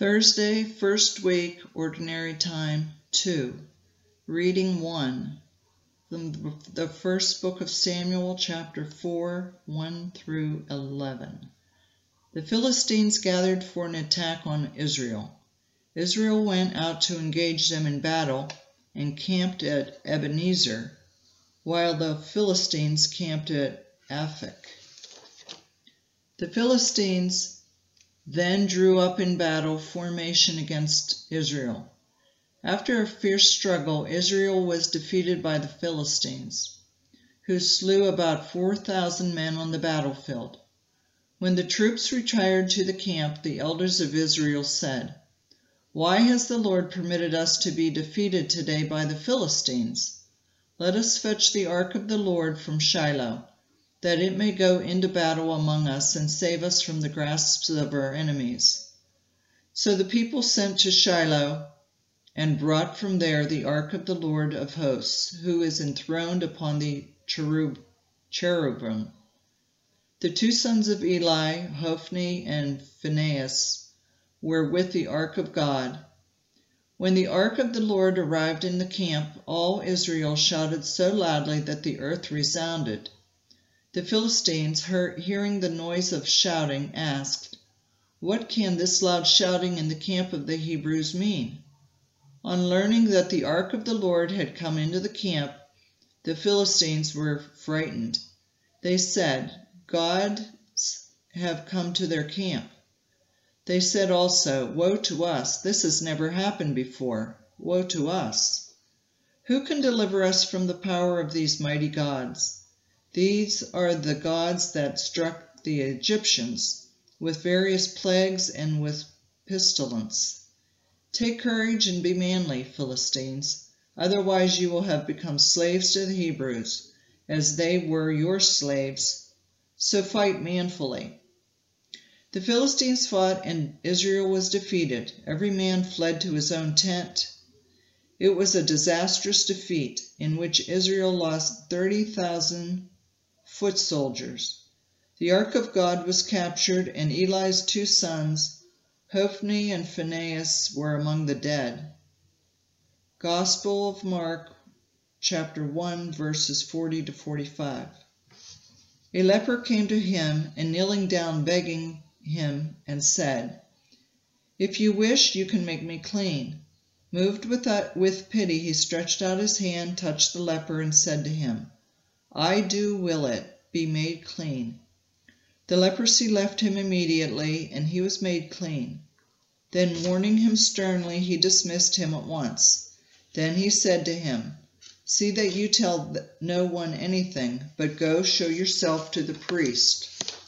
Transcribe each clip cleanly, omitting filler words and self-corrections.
Thursday, first week, Ordinary Time 2. Reading 1. From the first book of Samuel, chapter 4, 1 through 11. The Philistines gathered for an attack on Israel. Israel went out to engage them in battle and camped at Ebenezer, while the Philistines camped at Aphek. The Philistines then drew up in battle formation against Israel. After a fierce struggle, Israel was defeated by the Philistines, who slew about 4,000 men on the battlefield. When the troops retired to the camp, the elders of Israel said, "Why has the Lord permitted us to be defeated today by the Philistines? Let us fetch the ark of the Lord from Shiloh, that it may go into battle among us and save us from the grasps of our enemies." So the people sent to Shiloh and brought from there the ark of the Lord of hosts, who is enthroned upon the cherubim. The two sons of Eli, Hophni and Phinehas, were with the ark of God. When the ark of the Lord arrived in the camp, all Israel shouted so loudly that the earth resounded. The Philistines, hearing the noise of shouting, asked, "What can this loud shouting in the camp of the Hebrews mean?" On learning that the ark of the Lord had come into the camp, the Philistines were frightened. They said, "Gods have come to their camp." They said also, "Woe to us! This has never happened before. Woe to us! Who can deliver us from the power of these mighty gods? These are the gods that struck the Egyptians with various plagues and with pestilence. Take courage and be manly, Philistines. Otherwise you will have become slaves to the Hebrews, as they were your slaves. So fight manfully." The Philistines fought, and Israel was defeated. Every man fled to his own tent. It was a disastrous defeat, in which Israel lost 30,000 foot soldiers. The ark of God was captured, and Eli's two sons, Hophni and Phinehas, were among the dead. Gospel of Mark, chapter 1, verses 40 to 45. A leper came to him, and kneeling down, begging him, and said, "If you wish, you can make me clean." Moved with pity, he stretched out his hand, touched the leper, and said to him, "I do will it, be made clean." The leprosy left him immediately, and he was made clean. Then, warning him sternly, he dismissed him at once. Then he said to him, "See that you tell no one anything, but go show yourself to the priest.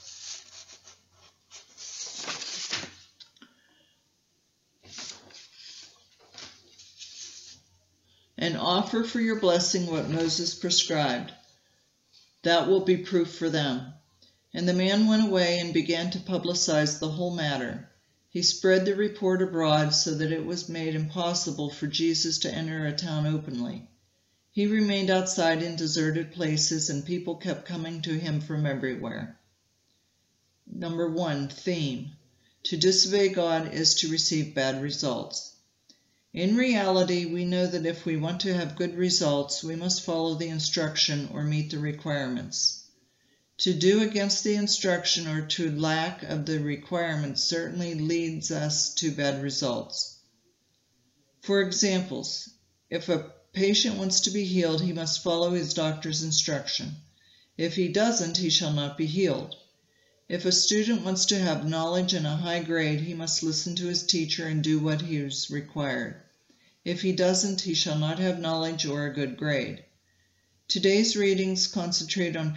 And offer for your blessing what Moses prescribed. That will be proof for them." And the man went away and began to publicize the whole matter. He spread the report abroad so that it was made impossible for Jesus to enter a town openly. He remained outside in deserted places, and people kept coming to him from everywhere. Number 1, theme. To disobey God is to receive bad results. In reality, we know that if we want to have good results, we must follow the instruction or meet the requirements. To do against the instruction or to lack of the requirements certainly leads us to bad results. For examples, if a patient wants to be healed, he must follow his doctor's instruction. If he doesn't, he shall not be healed. If a student wants to have knowledge and a high grade, he must listen to his teacher and do what he is required. If he doesn't, he shall not have knowledge or a good grade. Today's readings concentrate that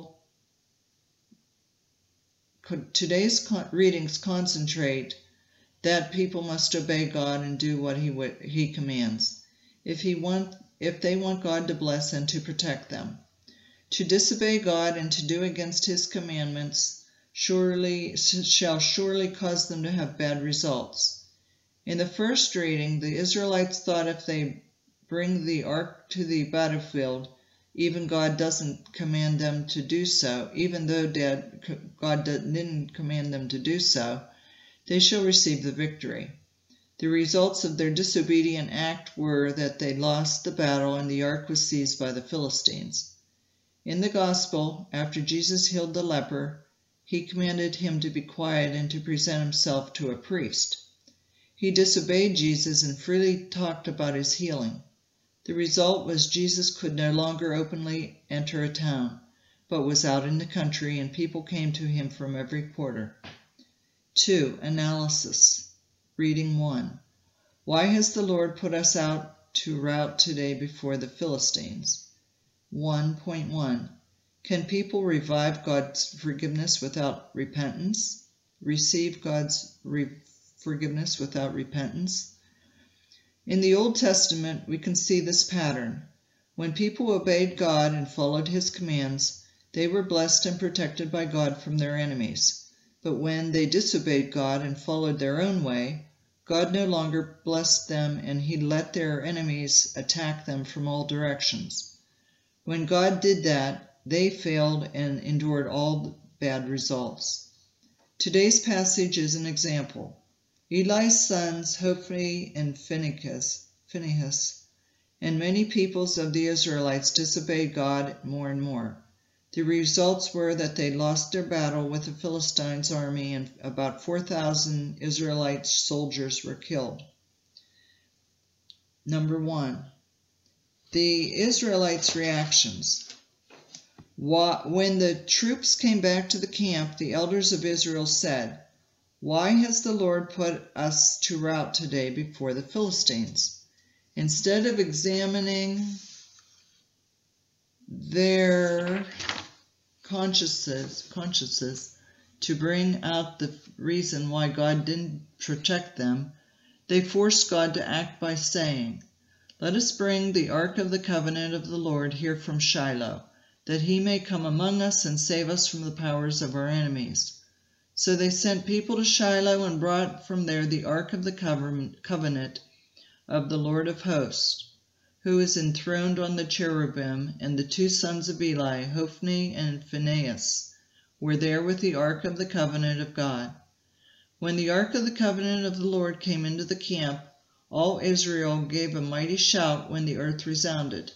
people must obey God and do what he commands, if they want God to bless and to protect them. To disobey God and to do against his commandments shall surely cause them to have bad results. In the first reading, the Israelites thought if they bring the ark to the battlefield, even God doesn't command them to do so, even though God didn't command them to do so, they shall receive the victory. The results of their disobedient act were that they lost the battle and the ark was seized by the Philistines. In the Gospel, after Jesus healed the leper, he commanded him to be quiet and to present himself to a priest. He disobeyed Jesus and freely talked about his healing. The result was Jesus could no longer openly enter a town, but was out in the country, and people came to him from every quarter. 2. Analysis. Reading 1. Why has the Lord put us out to rout today before the Philistines? 1.1. Can people revive God's forgiveness without repentance? Receive God's forgiveness without repentance? In the Old Testament, we can see this pattern. When people obeyed God and followed his commands, they were blessed and protected by God from their enemies. But when they disobeyed God and followed their own way, God no longer blessed them, and he let their enemies attack them from all directions. When God did that, they failed and endured all bad results. Today's passage is an example. Eli's sons, Hophni and Phinehas, and many peoples of the Israelites disobeyed God more and more. The results were that they lost their battle with the Philistines' army, and about 4,000 Israelite soldiers were killed. Number 1. The Israelites' reactions. When the troops came back to the camp, the elders of Israel said, "Why has the Lord put us to rout today before the Philistines?" Instead of examining their consciences to bring out the reason why God didn't protect them, they forced God to act by saying, "Let us bring the ark of the covenant of the Lord here from Shiloh, that he may come among us and save us from the powers of our enemies." So they sent people to Shiloh and brought from there the ark of the covenant of the Lord of hosts, who is enthroned on the cherubim, and the 2 sons of Eli, Hophni and Phinehas, were there with the ark of the covenant of God. When the ark of the covenant of the Lord came into the camp, all Israel gave a mighty shout when the earth resounded.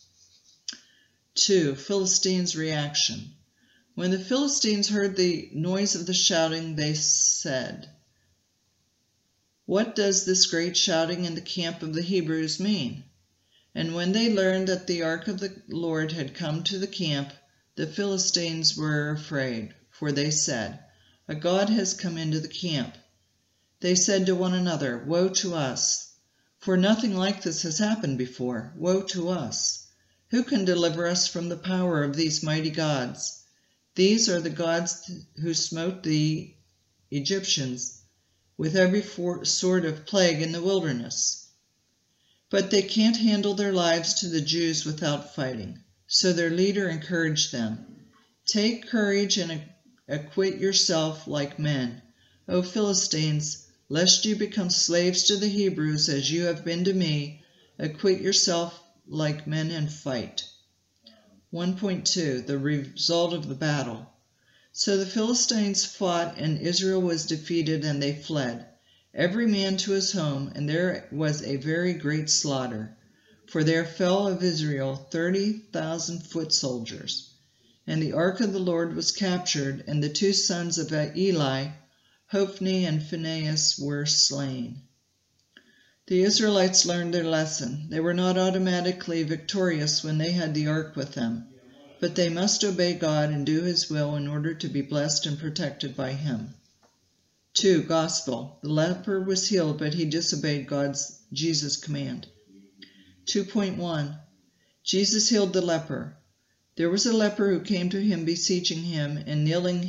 2. Philistines' reaction. When the Philistines heard the noise of the shouting, they said, "What does this great shouting in the camp of the Hebrews mean?" And when they learned that the ark of the Lord had come to the camp, the Philistines were afraid, for they said, "A god has come into the camp." They said to one another, "Woe to us! For nothing like this has happened before. Woe to us! Who can deliver us from the power of these mighty gods? These are the gods who smote the Egyptians with every sort of plague in the wilderness. But they can't handle their lives to the Jews without fighting." So their leader encouraged them, "Take courage and acquit yourself like men, O Philistines, lest you become slaves to the Hebrews as you have been to me. Acquit yourself like men and fight." 1.2. The result of the battle. So the Philistines fought, and Israel was defeated, and they fled, every man to his home, and there was a very great slaughter. For there fell of Israel 30,000 foot soldiers. And the ark of the Lord was captured, and the 2 sons of Eli, Hophni and Phinehas, were slain. The Israelites learned their lesson. They were not automatically victorious when they had the ark with them, but they must obey God and do his will in order to be blessed and protected by him. 2. Gospel. The leper was healed, but he disobeyed Jesus' command. 2.1. Jesus healed the leper. There was a leper who came to him beseeching him, and kneeling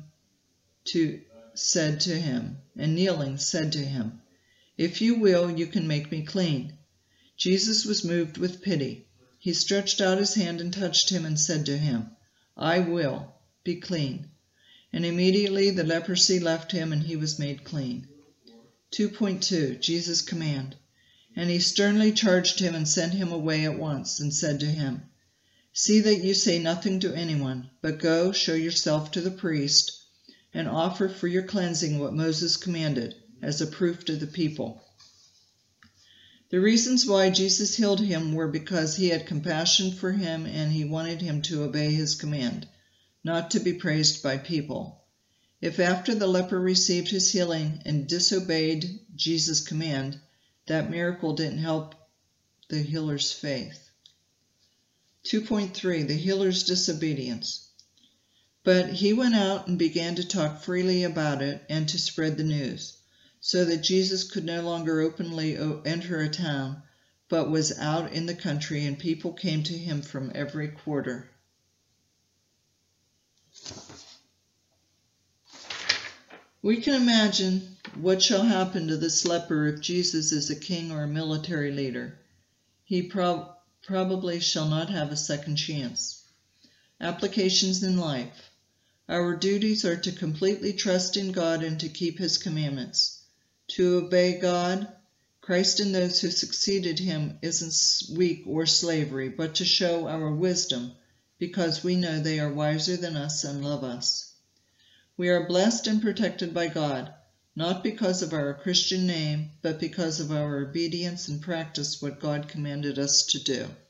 said to him, "If you will, you can make me clean." Jesus was moved with pity. He stretched out his hand and touched him and said to him, "I will, be clean." And immediately the leprosy left him and he was made clean. 2.2. Jesus' command. And he sternly charged him and sent him away at once, and said to him, "See that you say nothing to anyone, but go, show yourself to the priest, and offer for your cleansing what Moses commanded, as a proof to the people." The reasons why Jesus healed him were because he had compassion for him and he wanted him to obey his command, not to be praised by people. If after the leper received his healing and disobeyed Jesus' command, that miracle didn't help the healer's faith. 2.3. The healer's disobedience. But he went out and began to talk freely about it and to spread the news, so that Jesus could no longer openly enter a town, but was out in the country, and people came to him from every quarter. We can imagine what shall happen to this leper if Jesus is a king or a military leader. He probably shall not have a second chance. Applications in life. Our duties are to completely trust in God and to keep his commandments. To obey God, Christ and those who succeeded him isn't weak or slavery, but to show our wisdom, because we know they are wiser than us and love us. We are blessed and protected by God, not because of our Christian name, but because of our obedience and practice what God commanded us to do.